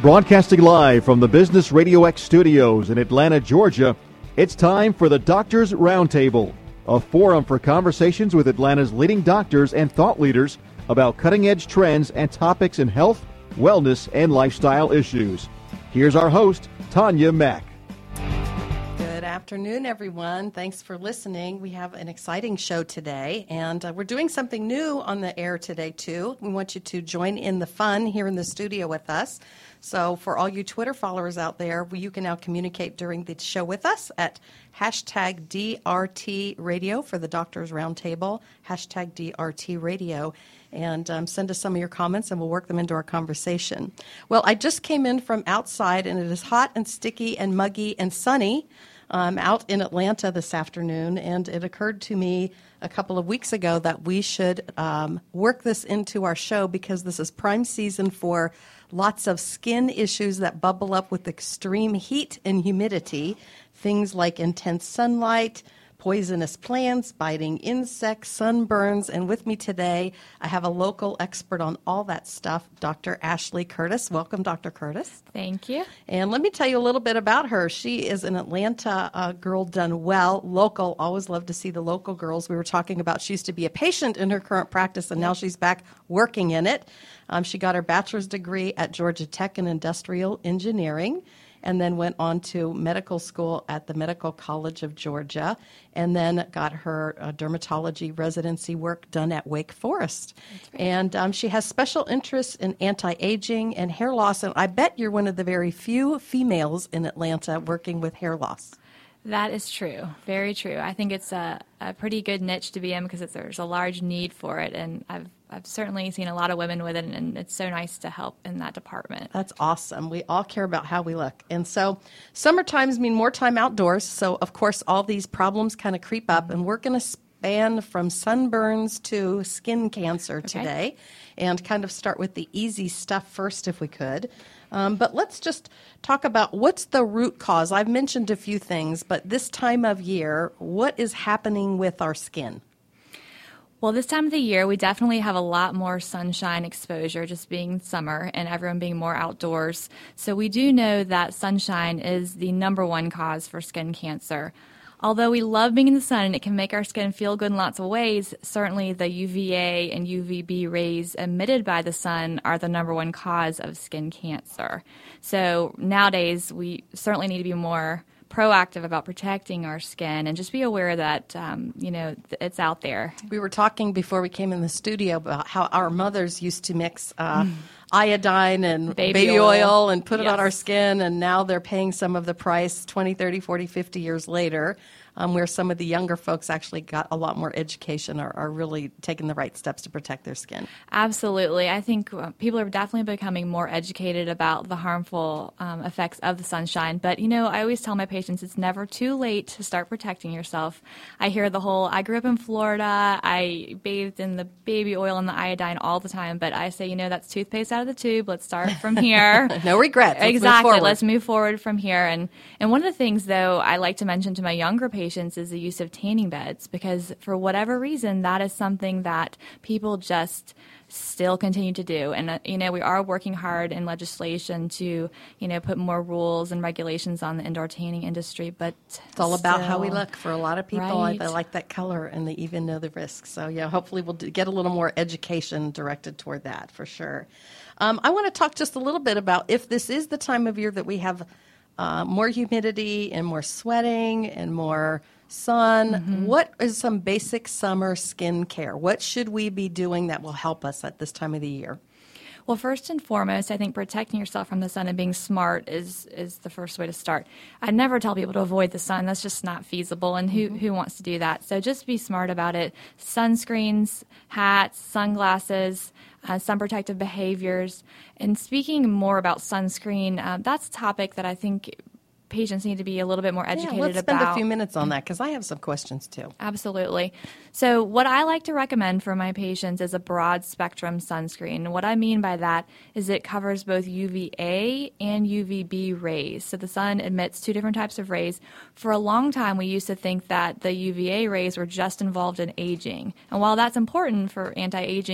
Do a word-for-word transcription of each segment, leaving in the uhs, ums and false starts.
Broadcasting live from the Business Radio X studios in Atlanta, Georgia, it's time for the Doctors Roundtable, a forum for conversations with Atlanta's leading doctors and thought leaders about cutting-edge trends and topics in health, wellness, and lifestyle issues. Here's our host, Tanya Mack. Good afternoon, everyone. Thanks for listening. We have an exciting show today, and uh, we're doing something new on the air today, too. We want you to join in the fun here in the studio with us. So for all you Twitter followers out there, you can now communicate during the show with us at hashtag D R T Radio for the Doctors Roundtable, hashtag D R T Radio, and um, send us some of your comments, and we'll work them into our conversation. Well, I just came in from outside, and it is hot and sticky and muggy and sunny um, out in Atlanta this afternoon, and it occurred to me a couple of weeks ago that we should um, work this into our show because this is prime season for lots of skin issues that bubble up with extreme heat and humidity, things like intense sunlight, poisonous plants, biting insects, sunburns. And with me today, I have a local expert on all that stuff, Doctor Ashley Curtis. Welcome, Doctor Curtis. Thank you. And let me tell you a little bit about her. She is an Atlanta uh, girl done well, local. Always love to see the local girls. We were talking about she used to be a patient in her current practice, and now she's back working in it. Um, she got her bachelor's degree at Georgia Tech in industrial engineering, and then went on to medical school at the Medical College of Georgia, and then got her uh, dermatology residency work done at Wake Forest. And um, she has special interests in anti-aging and hair loss, and I bet you're one of the very few females in Atlanta working with hair loss. That is true. Very true. I think it's a, a pretty good niche to be in because it's, there's a large need for it, and I've I've certainly seen a lot of women with it, and it's so nice to help in that department. That's awesome. We all care about how we look. And so summer times mean more time outdoors, so of course all these problems kind of creep up, and we're going to span from sunburns to skin cancer Okay. today, and kind of start with the easy stuff first if we could. Um, but let's just talk about what's the root cause. I've mentioned a few things, but this time of year, what is happening with our skin? Well, this time of the year, we definitely have a lot more sunshine exposure, just being summer and everyone being more outdoors. So we do know that sunshine is the number one cause for skin cancer. Although we love being in the sun and it can make our skin feel good in lots of ways, certainly the U V A and U V B rays emitted by the sun are the number one cause of skin cancer. So nowadays, we certainly need to be more proactive about protecting our skin and just be aware that, um, you know, th- it's out there. We were talking before we came in the studio about how our mothers used to mix uh, mm. iodine and baby, baby oil. oil and put yes. it on our skin, and now they're paying some of the price twenty, thirty, forty, fifty years later, um, where some of the younger folks actually got a lot more education, or are really taking the right steps to protect their skin. Absolutely. I think uh, people are definitely becoming more educated about the harmful um, effects of the sunshine. But, you know, I always tell my patients it's never too late to start protecting yourself. I hear the whole, I grew up in Florida, I bathed in the baby oil and the iodine all the time, but I say, you know, that's toothpaste out of the tube. Let's start from here. No regrets. Let's exactly. Move Let's move forward from here. And, and one of the things, though, I like to mention to my younger patients is the use of tanning beds, because for whatever reason, that is something that people just still continue to do. And, uh, you know, we are working hard in legislation to, you know, put more rules and regulations on the indoor tanning industry, but it's all about still, how we look. For a lot of people, right. they like that color, and they even know the risks. So, yeah, hopefully we'll do, get a little more education directed toward that, for sure. Um, I want to talk just a little bit about if this is the time of year that we have uh, more humidity and more sweating and more sun. Mm-hmm. What is some basic summer skin care? What should we be doing that will help us at this time of the year? Well, first and foremost, I think protecting yourself from the sun and being smart is is the first way to start. I never tell people to avoid the sun. That's just not feasible, and who, mm-hmm. who wants to do that? So just be smart about it. Sunscreens, hats, sunglasses, uh, sun protective behaviors. And speaking more about sunscreen, uh, that's a topic that I think patients need to be a little bit more educated yeah, let's spend about. a few minutes on that, because I have some questions too. Absolutely. So what I like to recommend for my patients is a broad spectrum sunscreen. What I mean by that is it covers both U V A and U V B rays. So the sun emits two different types of rays. For a long time, we used to think that the U V A rays were just involved in aging. And while that's important for anti-aging, it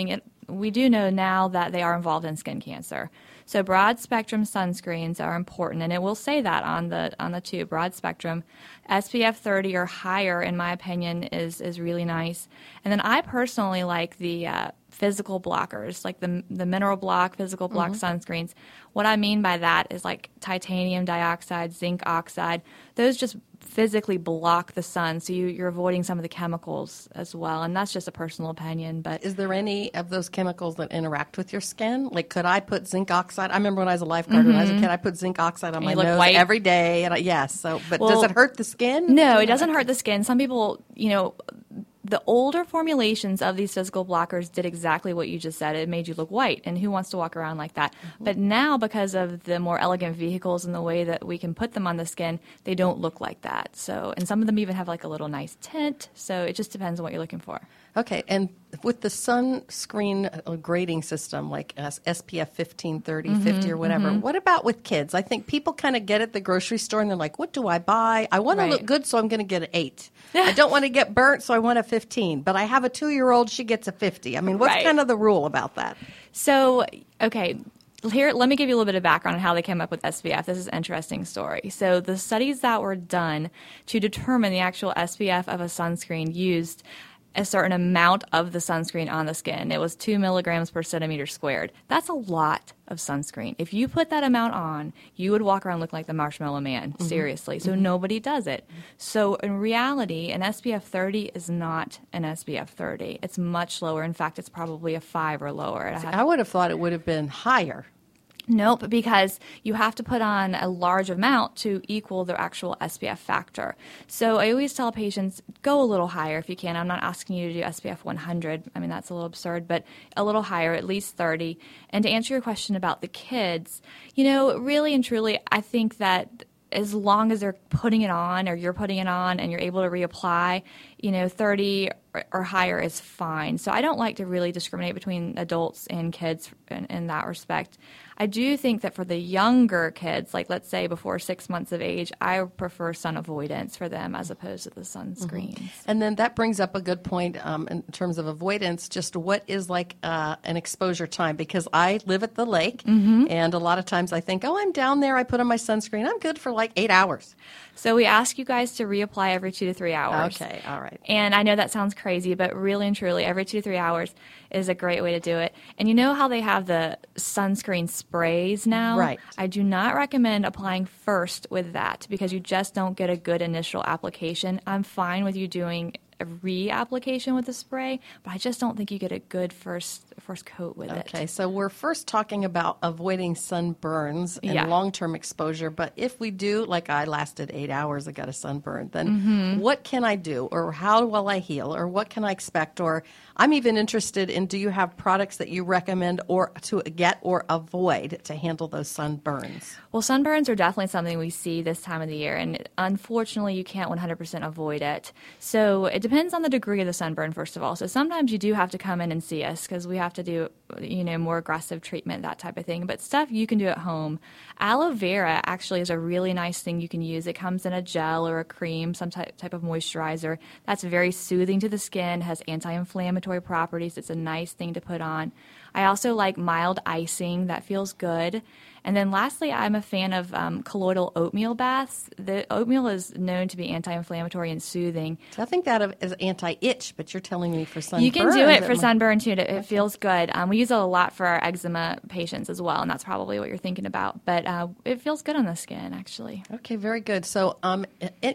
we do know now that they are involved in skin cancer. So broad spectrum sunscreens are important, and it will say that on the on the tube, broad spectrum. S P F thirty or higher, in my opinion, is is really nice. And then I personally like the uh, physical blockers, like the the mineral block, physical block mm-hmm. sunscreens. What I mean by that is like titanium dioxide, zinc oxide. Those just physically block the sun, so you, you're avoiding some of the chemicals as well. And that's just a personal opinion. But is there any of those chemicals that interact with your skin? Like, could I put zinc oxide? I remember when I was a lifeguard, mm-hmm. when I was a kid, I put zinc oxide on and my you look nose white. every day. And I, yes, so but well, does it hurt the skin? No, it doesn't hurt the skin. Some people, you know, the older formulations of these physical blockers did exactly what you just said. It made you look white, and who wants to walk around like that? Mm-hmm. But now, because of the more elegant vehicles and the way that we can put them on the skin, they don't look like that. So, and some of them even have like a little nice tint. So it just depends on what you're looking for. Okay, and with the sunscreen grading system, like S P F fifteen, thirty, mm-hmm, fifty, or whatever, mm-hmm. what about with kids? I think people kind of get at the grocery store and they're like, what do I buy? I want right. to look good, so I'm going to get an eight. I don't want to get burnt, so I want a fifteen. But I have a two-year-old, she gets a fifty. I mean, what's right. kind of the rule about that? So, okay. Here, let me give you a little bit of background on how they came up with S P F. This is an interesting story. So the studies that were done to determine the actual S P F of a sunscreen used a certain amount of the sunscreen on the skin. It was two milligrams per centimeter squared. That's a lot of sunscreen. If you put that amount on, you would walk around looking like the Marshmallow Man, mm-hmm. seriously. So mm-hmm. nobody does it. So in reality, an S P F thirty is not an S P F thirty. It's much lower. In fact, it's probably a five or lower. See, I would have thought it would have been higher. Nope, because you have to put on a large amount to equal the actual S P F factor. So I always tell patients, go a little higher if you can. I'm not asking you to do S P F one hundred. I mean, that's a little absurd, but a little higher, at least thirty. And to answer your question about the kids, you know, really and truly, I think that as long as they're putting it on or you're putting it on and you're able to reapply, you know, thirty or, or higher is fine. So I don't like to really discriminate between adults and kids in, in that respect. I do think that for the younger kids, like let's say before six months of age, I prefer sun avoidance for them as opposed to the sunscreens. Mm-hmm. And then that brings up a good point um, in terms of avoidance, just what is like uh, an exposure time? Because I live at the lake, mm-hmm. and a lot of times I think, oh, I'm down there, I put on my sunscreen, I'm good for like eight hours. So we ask you guys to reapply every two to three hours. Okay, all right. And I know that sounds crazy, but really and truly, every two to three hours is a great way to do it. And you know how they have the sunscreen sprays now? Right. I do not recommend applying first with that because you just don't get a good initial application. I'm fine with you doing a reapplication with the spray, but I just don't think you get a good first first coat with okay, it. Okay, so we're first talking about avoiding sunburns and yeah. long-term exposure, but if we do, like I lasted eight hours, I got a sunburn, then mm-hmm. what can I do, or how will I heal, or what can I expect, or I'm even interested in, do you have products that you recommend or to get or avoid to handle those sunburns? Well, sunburns are definitely something we see this time of the year, and unfortunately you can't one hundred percent avoid it. So it depends on the degree of the sunburn, first of all. So sometimes you do have to come in and see us because we have to do, you know, more aggressive treatment, that type of thing. But stuff you can do at home. Aloe vera actually is a really nice thing you can use. It comes in a gel or a cream, some type, type of moisturizer. That's very soothing to the skin, has anti-inflammatory properties. It's a nice thing to put on. I also like mild icing. That feels good. And then lastly, I'm a fan of um, colloidal oatmeal baths. The oatmeal is known to be anti-inflammatory and soothing. So I think that of, is anti-itch, but you're telling me for sunburn. You can do it for sunburn too. It, it feels good. Um, we use it a lot for our eczema patients as well, and that's probably what you're thinking about. But uh, it feels good on the skin, actually. Okay, very good. So um,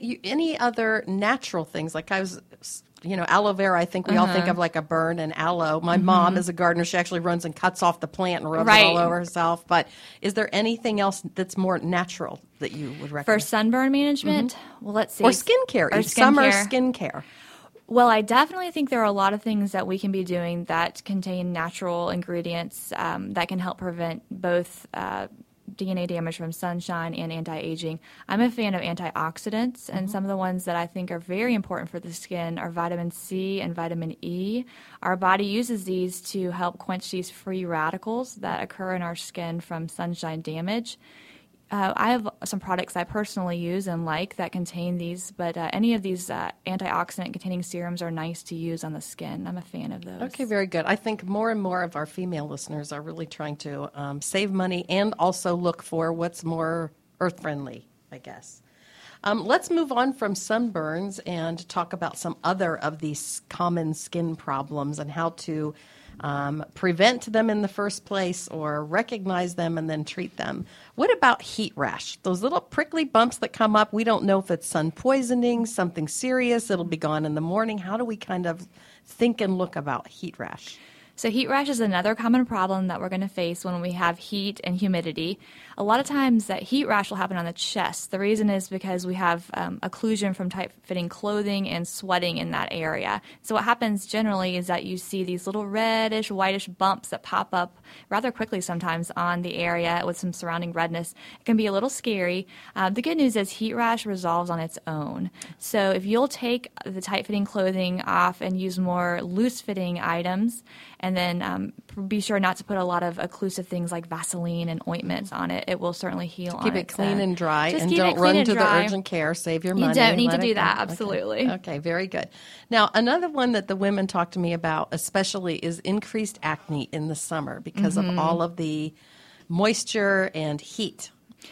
any other natural things? Like I was... You know, aloe vera, I think we uh-huh. all think of like a burn and aloe. My mm-hmm. mom is a gardener. She actually runs and cuts off the plant and rubs right. it all over herself. But is there anything else that's more natural that you would recommend? For sunburn management? Mm-hmm. Well, let's see. Or skincare. Or summer skincare. skincare. Well, I definitely think there are a lot of things that we can be doing that contain natural ingredients um, that can help prevent both uh, D N A damage from sunshine and anti-aging. I'm a fan of antioxidants, and mm-hmm. some of the ones that I think are very important for the skin are vitamin C and vitamin E. Our body uses these to help quench these free radicals that occur in our skin from sunshine damage. Uh, I have some products I personally use and like that contain these, but uh, any of these uh, antioxidant-containing serums are nice to use on the skin. I'm a fan of those. Okay, very good. I think more and more of our female listeners are really trying to um, save money and also look for what's more earth-friendly, I guess. Um, let's move on from sunburns and talk about some other of these common skin problems and how to Um, prevent them in the first place or recognize them and then treat them. What about heat rash? Those little prickly bumps that come up, we don't know if it's sun poisoning, something serious, it'll be gone in the morning. How do we kind of think and look about heat rash? So heat rash is another common problem that we're going to face when we have heat and humidity. A lot of times that heat rash will happen on the chest. The reason is because we have um, occlusion from tight-fitting clothing and sweating in that area. So what happens generally is that you see these little reddish, whitish bumps that pop up rather quickly sometimes on the area with some surrounding redness. It can be a little scary. Uh, the good news is heat rash resolves on its own. So if you'll take the tight-fitting clothing off and use more loose-fitting items, and then um, be sure not to put a lot of occlusive things like Vaseline and ointments on it. It will certainly heal on it. Keep it clean own. and dry, Just and don't run to the urgent care. Save your money. You don't need to do go. that, absolutely. Okay. okay, very good. Now, another one that the women talk to me about especially is increased acne in the summer because mm-hmm. of all of the moisture and heat.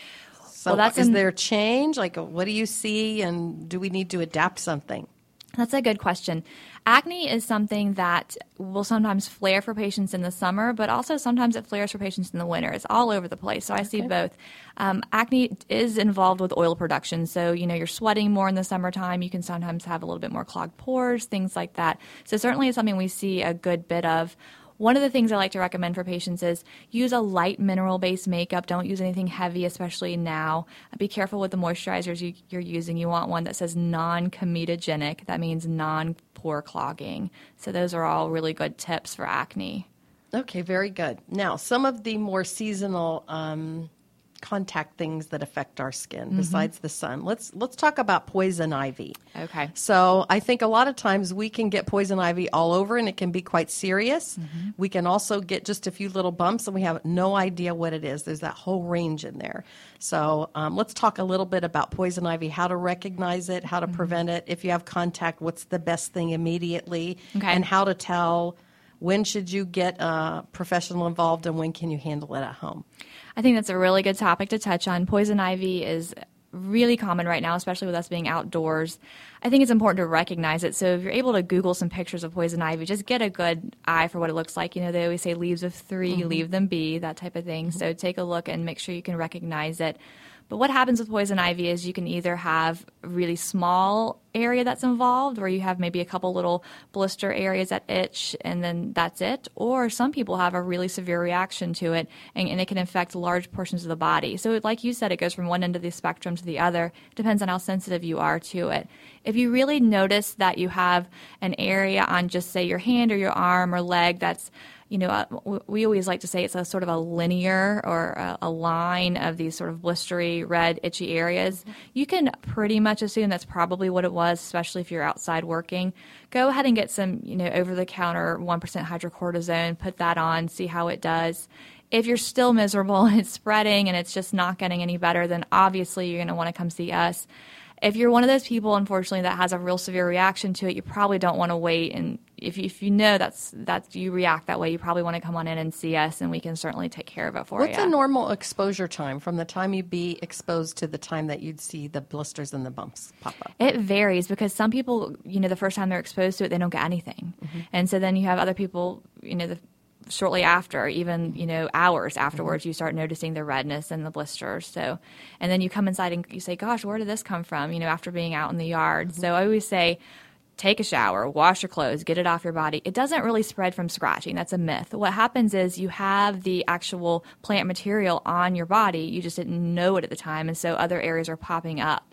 So well, that's is an, there change? Like, what do you see, and do we need to adapt something? That's a good question. Acne is something that will sometimes flare for patients in the summer, but also sometimes it flares for patients in the winter. It's all over the place, so I okay. see both. Um, acne is involved with oil production, so you know you're sweating more in the summertime. You can sometimes have a little bit more clogged pores, things like that. So certainly it's something we see a good bit of. One of the things I like to recommend for patients is use a light mineral-based makeup. Don't use anything heavy, especially now. Be careful with the moisturizers you, you're using. You want one that says non-comedogenic. That means non-pore clogging. So those are all really good tips for acne. Okay, very good. Now, some of the more seasonal um, contact things that affect our skin mm-hmm. besides the sun. Let's let's talk about poison ivy. Okay. So I think a lot of times we can get poison ivy all over and it can be quite serious. Mm-hmm. We can also get just a few little bumps and we have no idea what it is. There's that whole range in there. So um, let's talk a little bit about poison ivy, how to recognize it, how to mm-hmm. prevent it. If you have contact, what's the best thing immediately, okay. and how to tell when should you get a professional involved and when can you handle it at home. I think that's a really good topic to touch on. Poison ivy is really common right now, especially with us being outdoors. I think it's important to recognize it. So if you're able to Google some pictures of poison ivy, just get a good eye for what it looks like. You know, they always say leaves of three, mm-hmm. leave them be, that type of thing. Mm-hmm. So take a look and make sure you can recognize it. But what happens with poison ivy is you can either have a really small area that's involved where you have maybe a couple little blister areas that itch and then that's it, or some people have a really severe reaction to it and, and it can affect large portions of the body. So like you said, it goes from one end of the spectrum to the other. It depends on how sensitive you are to it. If you really notice that you have an area on just say your hand or your arm or leg that's You know, uh, we always like to say it's a sort of a linear or a, a line of these sort of blistery, red, itchy areas. You can pretty much assume that's probably what it was, especially if you're outside working. Go ahead and get some, you know, over-the-counter one percent hydrocortisone, put that on, see how it does. If you're still miserable and it's spreading and it's just not getting any better, then obviously you're going to want to come see us. If you're one of those people, unfortunately, that has a real severe reaction to it, you probably don't want to wait. And if you, if you know that's that you react that way, you probably want to come on in and see us, and we can certainly take care of it for What's you. What's a normal exposure time from the time you'd be exposed to the time that you'd see the blisters and the bumps pop up? It varies because some people, you know, the first time they're exposed to it, they don't get anything. Mm-hmm. And so then you have other people, you know, the shortly after, even, you know, hours afterwards, mm-hmm. you start noticing the redness and the blisters. So, and then you come inside and you say, gosh, where did this come from? You know, after being out in the yard. Mm-hmm. So I always say, take a shower, wash your clothes, get it off your body. It doesn't really spread from scratching. That's a myth. What happens is you have the actual plant material on your body. You just didn't know it at the time. And so other areas are popping up.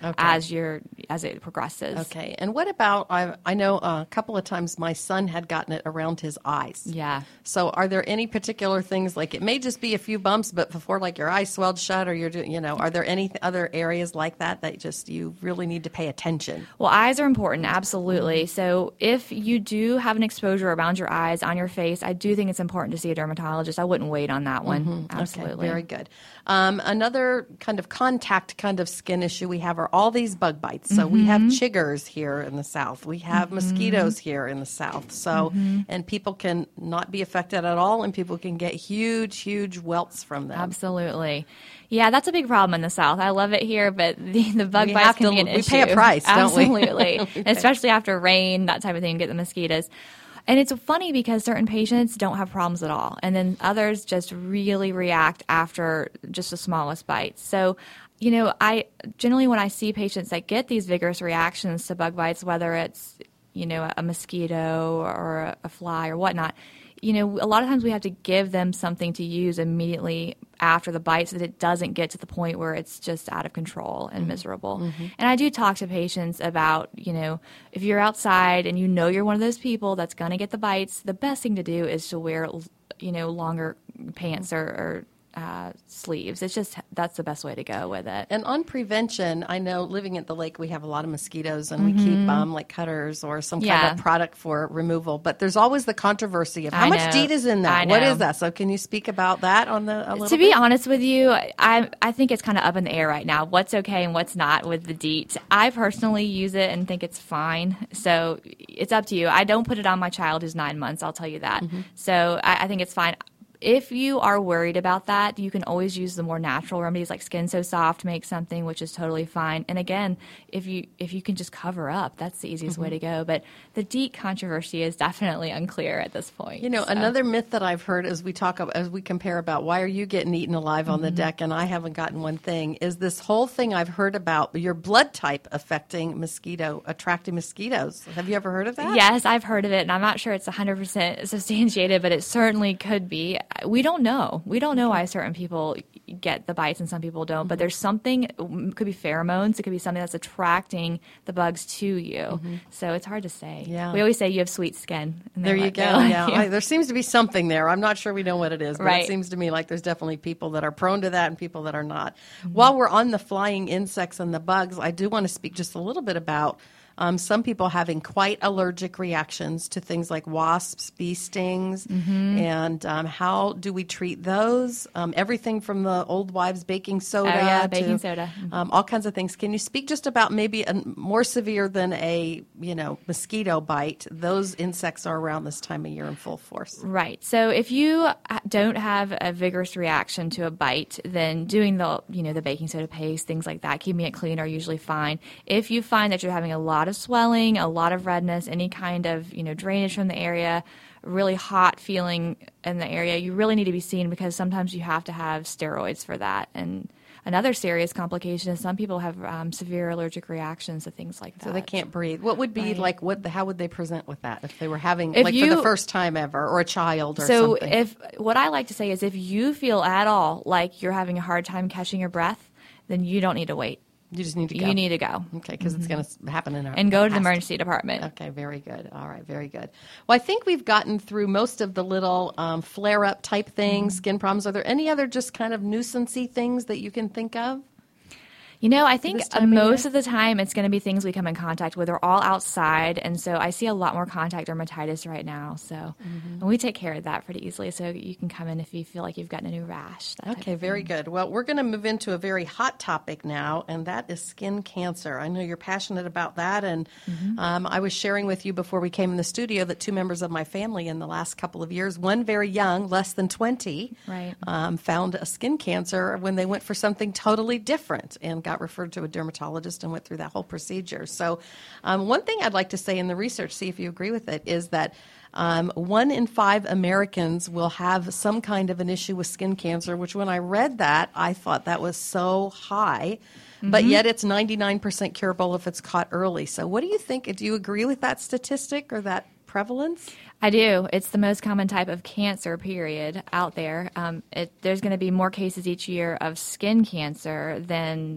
okay. as you're as it progresses. Okay. And what about, I, I know a couple of times my son had gotten it around his eyes. Yeah. So are there any particular things, like it may just be a few bumps, but before like your eyes swelled shut or you're doing, you know, are there any other areas like that that just you really need to pay attention? Well, eyes are important, absolutely. So if you do have an exposure around your eyes, on your face, I do think it's important to see a dermatologist. I wouldn't wait on that one. Mm-hmm. Absolutely. Okay, very good. Um, another kind of contact kind of skin issue we have are all these bug bites. So mm-hmm. we have chiggers here in the South. We have mm-hmm. mosquitoes here in the South. So, mm-hmm. and people can not be affected at all, and people can get huge, huge welts from them. Absolutely. Yeah, that's a big problem in the South. I love it here, but the, the bug we bites can to, be an we issue. We pay a price, don't we? Absolutely. we Especially after rain, that type of thing, get the mosquitoes. And it's funny because certain patients don't have problems at all, and then others just really react after just the smallest bite. So, you know, I generally when I see patients that get these vigorous reactions to bug bites, whether it's, you know, a mosquito or a, a fly or whatnot, you know, a lot of times we have to give them something to use immediately after the bite so that it doesn't get to the point where it's just out of control and mm-hmm. miserable. Mm-hmm. And I do talk to patients about, you know, if you're outside and you know you're one of those people that's going to get the bites, the best thing to do is to wear, you know, longer pants or, or uh, sleeves. It's just, that's the best way to go with it. And on prevention, I know living at the lake, we have a lot of mosquitoes, and mm-hmm. we keep um, like cutters or some yeah. kind of product for removal. But there's always the controversy of how I much know. DEET is in that. I know. What is that? So can you speak about that on the a little To bit? be honest with you, I I think it's kind of up in the air right now. What's okay and what's not with the DEET. I personally use it and think it's fine. So it's up to you. I don't put it on my child who's nine months. I'll tell you that. Mm-hmm. So I, I think it's fine. If you are worried about that, you can always use the more natural remedies like Skin So Soft, make something, which is totally fine. And again, if you if you can just cover up, that's the easiest mm-hmm. way to go. But the DEET controversy is definitely unclear at this point. You know, so. Another myth that I've heard as we talk about, as we compare about why are you getting eaten alive on mm-hmm. the deck and I haven't gotten one thing, is this whole thing I've heard about your blood type affecting mosquito, attracting mosquitoes. Have you ever heard of that? Yes, I've heard of it, and I'm not sure it's one hundred percent substantiated, but it certainly could be. We don't know. We don't know why certain people get the bites and some people don't, mm-hmm. but there's something, it could be pheromones, it could be something that's attracting the bugs to you. Mm-hmm. So it's hard to say. Yeah. We always say you have sweet skin. There you go. Yeah. I, there seems to be something there. I'm not sure we know what it is, but right. it seems to me like there's definitely people that are prone to that and people that are not. Mm-hmm. While we're on the flying insects and the bugs, I do want to speak just a little bit about Um, some people having quite allergic reactions to things like wasps, bee stings, mm-hmm. and um, how do we treat those? Um, everything from the old wives' baking soda, oh, yeah, to baking soda, mm-hmm. um, all kinds of things. Can you speak just about maybe a, more severe than a you know mosquito bite? Those insects are around this time of year in full force. Right. So if you don't have a vigorous reaction to a bite, then doing the you know the baking soda paste, things like that, keeping it clean are usually fine. If you find that you're having a lot of swelling, a lot of redness, any kind of you know drainage from the area, really hot feeling in the area, you really need to be seen because sometimes you have to have steroids for that. And another serious complication is some people have um, severe allergic reactions to things like that. So they can't breathe. What would be right. like? What? How would they present with that if they were having if like you, for the first time ever, or a child, or so something? So if what I like to say is, if you feel at all like you're having a hard time catching your breath, then you don't need to wait. You just need to go. You need to go. Okay, because mm-hmm. it's going to happen in our and go to the past. emergency department. Okay, very good. All right, very good. Well, I think we've gotten through most of the little um, flare-up type things, mm-hmm. skin problems. Are there any other just kind of nuisance-y things that you can think of? You know, I think of most year? of the time it's going to be things we come in contact with. They're all outside, and so I see a lot more contact dermatitis right now. So mm-hmm. and we take care of that pretty easily. So you can come in if you feel like you've gotten a new rash. Okay, very good. Well, we're going to move into a very hot topic now, and that is skin cancer. I know you're passionate about that, and mm-hmm. um, I was sharing with you before we came in the studio that two members of my family in the last couple of years, one very young, less than twenty, right. um, found a skin cancer when they went for something totally different and got referred to a dermatologist and went through that whole procedure. So um, one thing I'd like to say in the research, see if you agree with it, is that um, one in five Americans will have some kind of an issue with skin cancer, which when I read that, I thought that was so high. Mm-hmm. But yet it's ninety-nine percent curable if it's caught early. So what do you think? Do you agree with that statistic or that prevalence? I do. It's the most common type of cancer, period, out there. Um, it, there's going to be more cases each year of skin cancer than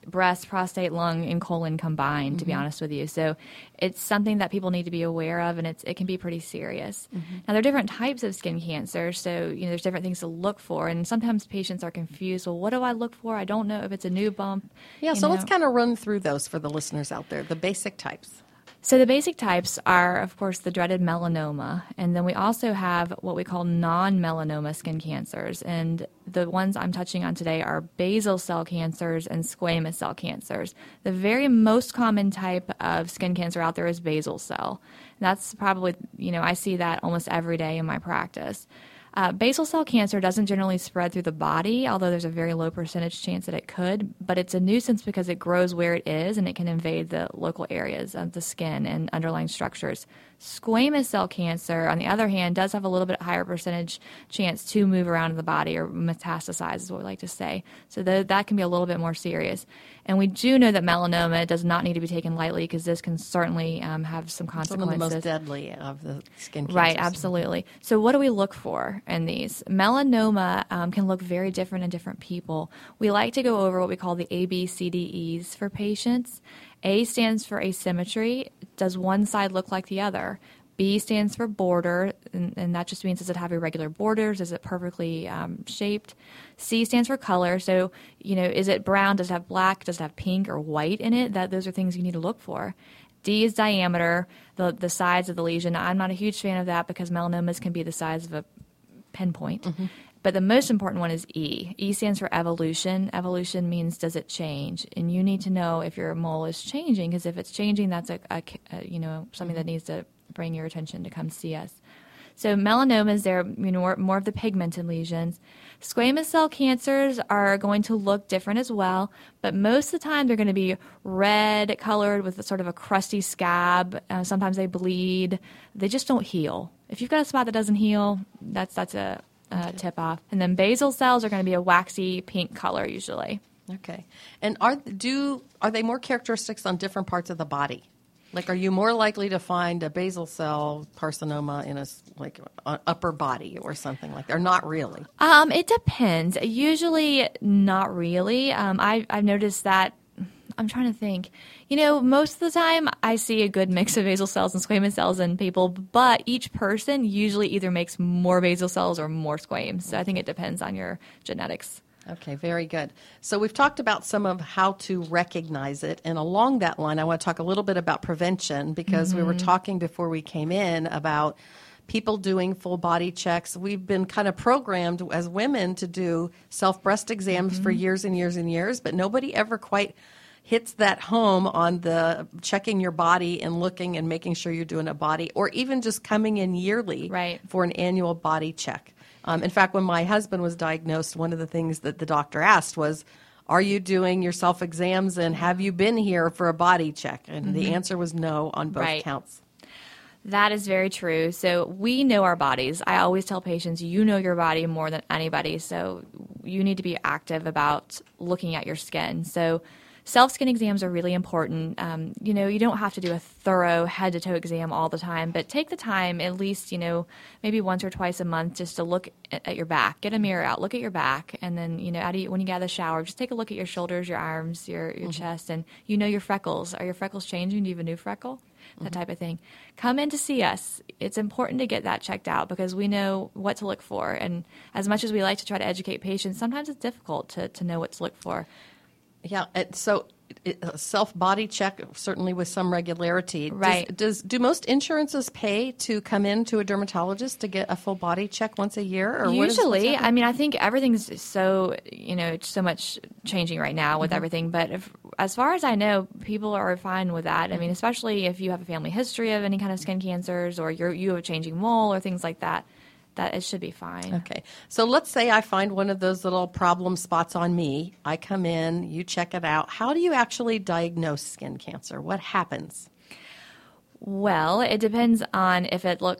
breast, prostate, lung, and colon combined, mm-hmm. to be honest with you. So it's something that people need to be aware of, and it's it can be pretty serious. Mm-hmm. Now, there are different types of skin cancer, so you know there's different things to look for, and sometimes patients are confused. Well, what do I look for? I don't know if it's a new bump. Yeah, so know. let's kind of run through those for the listeners out there, the basic types. So the basic types are, of course, the dreaded melanoma, and then we also have what we call non-melanoma skin cancers, and the ones I'm touching on today are basal cell cancers and squamous cell cancers. The very most common type of skin cancer out there is basal cell. That's probably, you know, I see that almost every day in my practice. Uh, basal cell cancer doesn't generally spread through the body, although there's a very low percentage chance that it could, but it's a nuisance because it grows where it is and it can invade the local areas of the skin and underlying structures. Squamous cell cancer, on the other hand, does have a little bit higher percentage chance to move around in the body or metastasize, is what we like to say. So the, that can be a little bit more serious. And we do know that melanoma does not need to be taken lightly because this can certainly um, have some consequences. It's one of the most deadly of the skin cancers. Right, absolutely. So what do we look for in these? Melanoma um, can look very different in different people. We like to go over what we call the A B C D Es for patients. A stands for asymmetry. Does one side look like the other? B stands for border, and, and that just means does it have irregular borders? Is it perfectly um, shaped? C stands for color. So, you know, is it brown? Does it have black? Does it have pink or white in it? That those are things you need to look for. D is diameter, the the size of the lesion. I'm not a huge fan of that because melanomas can be the size of a pinpoint. Mm-hmm. But the most important one is E. E stands for evolution. Evolution means does it change? And you need to know if your mole is changing, because if it's changing, that's a, a, a you know something that needs to bring your attention to come see us. So melanomas, they're you know more, more of the pigmented lesions. Squamous cell cancers are going to look different as well, but most of the time they're going to be red colored with a sort of a crusty scab. Uh, sometimes they bleed. They just don't heal. If you've got a spot that doesn't heal, that's that's a Uh, okay. tip off. And then basal cells are going to be a waxy pink color usually. Okay. And are do are they more characteristics on different parts of the body? Like, are you more likely to find a basal cell carcinoma in a like uh, upper body or something like that? Or not really? Um, it depends. Usually not really. Um, I, I've noticed that. I'm trying to think. You know, most of the time I see a good mix of basal cells and squamous cells in people, but each person usually either makes more basal cells or more squames. So I think it depends on your genetics. Okay, very good. So we've talked about some of how to recognize it, and along that line, I want to talk a little bit about prevention because mm-hmm. we were talking before we came in about people doing full body checks. We've been kind of programmed as women to do self-breast exams mm-hmm. for years and years and years, but nobody ever quite hits that home on the checking your body and looking and making sure you're doing a body, or even just coming in yearly right. for an annual body check. Um, in fact, when my husband was diagnosed, one of the things that the doctor asked was, are you doing your self-exams and have you been here for a body check? And mm-hmm. the answer was no on both right. counts. That is very true. So we know our bodies. I always tell patients, you know your body more than anybody, so you need to be active about looking at your skin. So self-skin exams are really important. Um, you know, you don't have to do a thorough head-to-toe exam all the time, but take the time at least, you know, maybe once or twice a month just to look at, at your back. Get a mirror out, look at your back, and then, you know, out of, when you get out of the shower, just take a look at your shoulders, your arms, your, your mm-hmm. chest, and you know your freckles. Are your freckles changing? Do you have a new freckle? That mm-hmm. type of thing. Come in to see us. It's important to get that checked out because we know what to look for. And as much as we like to try to educate patients, sometimes it's difficult to, to know what to look for. Yeah, and so a self-body check, certainly with some regularity. Right. Does, does do most insurances pay to come in to a dermatologist to get a full body check once a year? Or Usually. What is, I mean, I think everything's so, you know, it's so much changing right now with mm-hmm. everything. But if, as far as I know, people are fine with that. I mean, especially if you have a family history of any kind of skin cancers or you're, you have a changing mole or things like that. That it should be fine. Okay. So let's say I find one of those little problem spots on me. I come in, you check it out. How do you actually diagnose skin cancer? What happens? Well, it depends on if it looks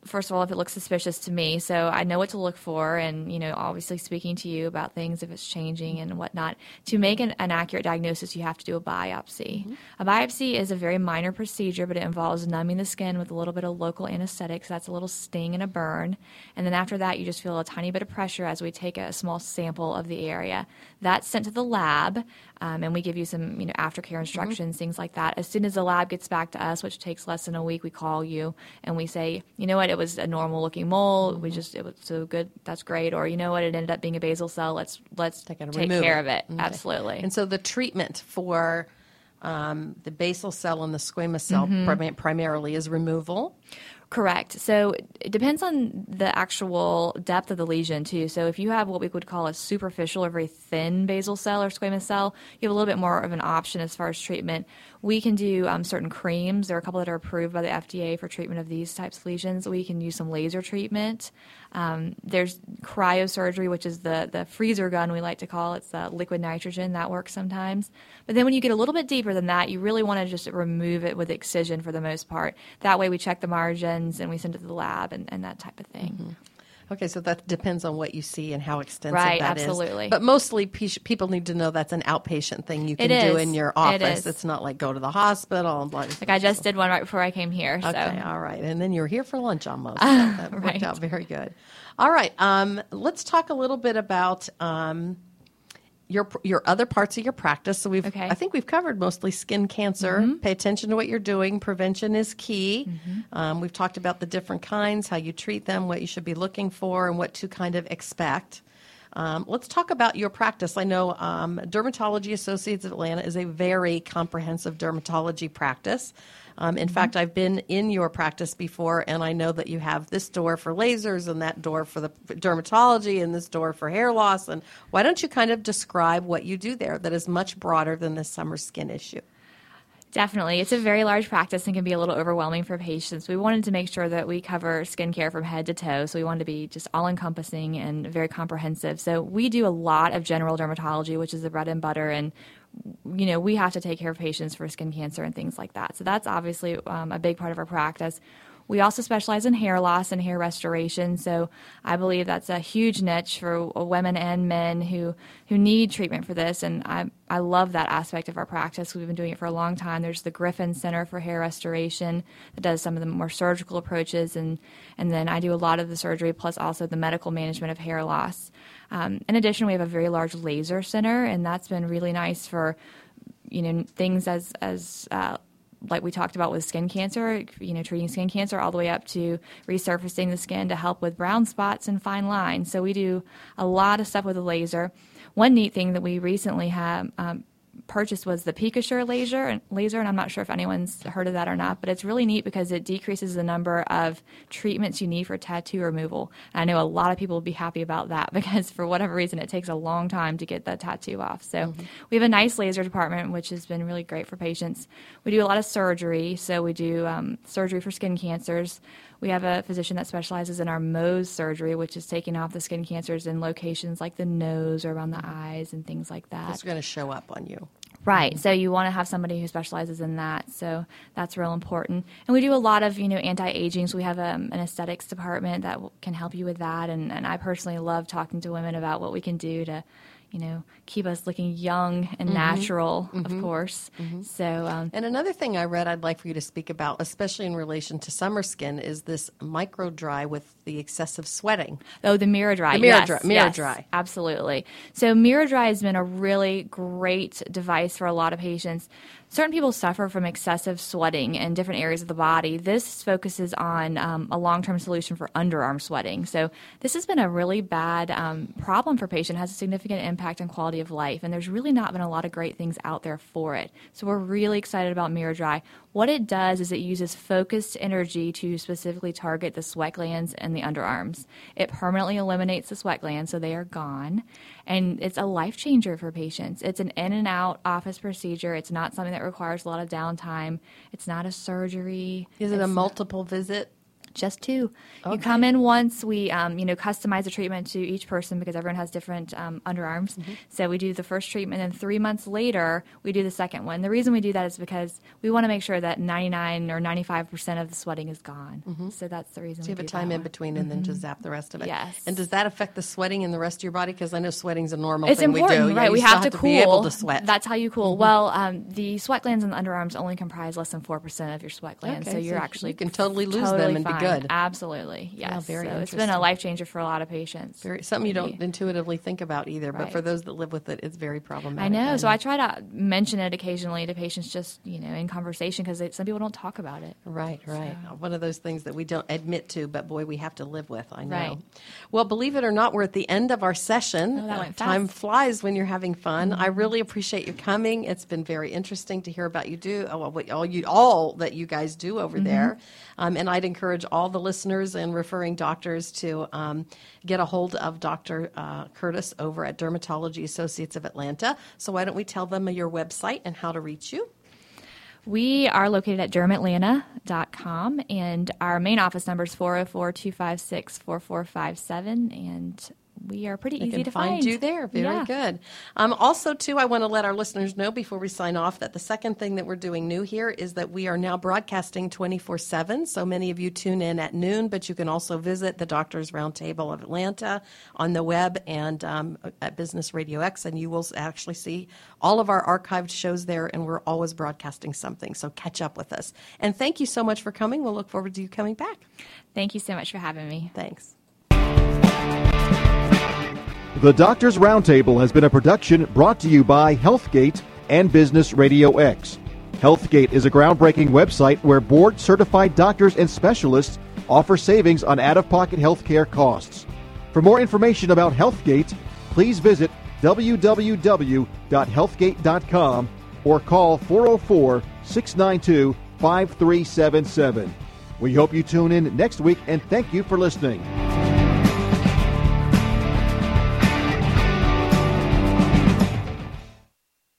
first of all, if it looks suspicious to me, so I know what to look for, and, you know, obviously speaking to you about things if it's changing and whatnot. To make an, an accurate diagnosis, you have to do a biopsy. Mm-hmm. A biopsy is a very minor procedure, but it involves numbing the skin with a little bit of local anesthetic, so that's a little sting and a burn. And then after that, you just feel a tiny bit of pressure as we take a small sample of the area. That's sent to the lab, um, and we give you some, you know, aftercare instructions, mm-hmm. things like that. As soon as the lab gets back to us, which takes less than a week, we call you and we say, you know what, it was a normal looking mole. Mm-hmm. We just, it was so good. That's great. Or, you know what, it ended up being a basal cell. Let's, let's take care it. of it. Okay. Absolutely. And so the treatment for um, the basal cell and the squamous cell mm-hmm. prim- primarily is removal. Correct. So it depends on the actual depth of the lesion, too. So if you have what we would call a superficial or very thin basal cell or squamous cell, you have a little bit more of an option as far as treatment. We can do um, certain creams. There are a couple that are approved by the F D A for treatment of these types of lesions. We can use some laser treatment. Um, there's cryosurgery, which is the, the freezer gun we like to call it. It's uh, liquid nitrogen. That works sometimes. But then when you get a little bit deeper than that, you really want to just remove it with excision for the most part. That way we check the margins and we send it to the lab and, and that type of thing. Mm-hmm. Okay, so that depends on what you see and how extensive right, that absolutely. is. Right, absolutely. But mostly pe- people need to know that's an outpatient thing you can it do is. in your office. It is. It's not like go to the hospital. And blah, blah, like I just did one right before I came here. So. Okay, all right. And then you were here for lunch almost. So that right. worked out very good. All right, um, let's talk a little bit about um, your your other parts of your practice. So we've, okay. I think we've covered mostly skin cancer. Mm-hmm. Pay attention to what you're doing. Prevention is key. Mm-hmm. Um, we've talked about the different kinds, how you treat them, what you should be looking for, and what to kind of expect. Um, let's talk about your practice. I know um, Dermatology Associates of Atlanta is a very comprehensive dermatology practice. Um, in mm-hmm. fact, I've been in your practice before, and I know that you have this door for lasers and that door for the dermatology and this door for hair loss. And why don't you kind of describe what you do there that is much broader than this summer skin issue? Definitely. It's a very large practice and can be a little overwhelming for patients. We wanted to make sure that we cover skincare from head to toe, so we wanted to be just all-encompassing and very comprehensive. So we do a lot of general dermatology, which is the bread and butter, and you know, we have to take care of patients for skin cancer and things like that. So that's obviously um, a big part of our practice. We also specialize in hair loss and hair restoration, so I believe that's a huge niche for women and men who, who need treatment for this, and I I love that aspect of our practice. We've been doing it for a long time. There's the Griffin Center for Hair Restoration that does some of the more surgical approaches, and, and then I do a lot of the surgery plus also the medical management of hair loss. Um, in addition, we have a very large laser center, and that's been really nice for, you know, things as as uh, like we talked about with skin cancer, you know, treating skin cancer all the way up to resurfacing the skin to help with brown spots and fine lines. So we do a lot of stuff with a laser. One neat thing that we recently have um, purchased was the PicoSure laser, and laser, and I'm not sure if anyone's heard of that or not, but it's really neat because it decreases the number of treatments you need for tattoo removal. And I know a lot of people will be happy about that because for whatever reason it takes a long time to get the tattoo off. So mm-hmm. we have a nice laser department, which has been really great for patients. We do a lot of surgery, so we do um, surgery for skin cancers. We have a physician that specializes in our Mohs surgery, which is taking off the skin cancers in locations like the nose or around the eyes and things like that. It's going to show up on you. Right. Mm-hmm. So you want to have somebody who specializes in that. So that's real important. And we do a lot of, you know, anti-aging. So we have um, an aesthetics department that w- can help you with that. And, and I personally love talking to women about what we can do to, you know, keep us looking young and mm-hmm. natural, mm-hmm. of course. Mm-hmm. So, um, and another thing I read I'd like for you to speak about, especially in relation to summer skin, is this micro dry with the excessive sweating. Oh, the mirror dry. The mirror yes, dry. Mirror yes, dry. Absolutely. So mirror dry has been a really great device for a lot of patients. Certain people suffer from excessive sweating in different areas of the body. This focuses on um, a long-term solution for underarm sweating. So this has been a really bad um, problem for patients. It has a significant impact on quality of life, and there's really not been a lot of great things out there for it. So we're really excited about mirror dry. What it does is it uses focused energy to specifically target the sweat glands and the underarms. It permanently eliminates the sweat glands, so they are gone. And it's a life changer for patients. It's an in and out office procedure. It's not something that requires a lot of downtime. It's not a surgery. Is it it's a multiple not, visit? Just two. Okay. You come in once. We, um, you know, customize the treatment to each person because everyone has different um, underarms. Mm-hmm. So we do the first treatment, and three months later, we do the second one. The reason we do that is because we want to make sure that ninety-nine or ninety-five percent of the sweating is gone. Mm-hmm. So that's the reason so we you have do a time that in one. between and mm-hmm. then just zap the rest of it. Yes. And does that affect the sweating in the rest of your body? Because I know sweating's a normal it's thing important, we do. Right, yeah, we you have still to have cool. To be able to sweat. That's how you cool. Mm-hmm. Well, um, the sweat glands in the underarms only comprise less than four percent of your sweat glands. Okay, so you're so actually you can totally lose totally them and fine. be good. Absolutely, yes. Yeah, very so it's interesting. been a life changer for a lot of patients. Very, something you don't intuitively think about either, but Right. for those that live with it, it's very problematic. I know. I So I try to mention it occasionally to patients, just you know, in conversation, because some people don't talk about it. Right, right. So. One of those things that we don't admit to, but boy, we have to live with. I know. Right. Well, believe it or not, we're at the end of our session. Oh, that went Time fast. flies when you're having fun. Mm-hmm. I really appreciate you coming. It's been very interesting to hear about you do oh, what all you all that you guys do over Mm-hmm. there. Um, and I'd encourage all the listeners and referring doctors to um, get a hold of Doctor Uh, Curtis over at Dermatology Associates of Atlanta. So why don't we tell them your website and how to reach you? We are located at derm atlanta dot com, and our main office number is four oh four, two five six, four four five seven, and we are pretty They easy can to find find. you there. Very Yeah. good. Um, also, too, I want to let our listeners know before we sign off that the second thing that we're doing new here is that we are now broadcasting twenty-four seven. So many of you tune in at noon, but you can also visit the Doctors Roundtable of Atlanta on the web and um, at Business Radio X, and you will actually see all of our archived shows there, and we're always broadcasting something. So catch up with us. And thank you so much for coming. We'll look forward to you coming back. Thank you so much for having me. Thanks. The Doctors Roundtable has been a production brought to you by Healthgate and Business Radio X. Healthgate is a groundbreaking website where board-certified doctors and specialists offer savings on out-of-pocket healthcare costs. For more information about Healthgate, please visit w w w dot healthgate dot com or call four oh four, six nine two, five three seven seven. We hope you tune in next week, and thank you for listening.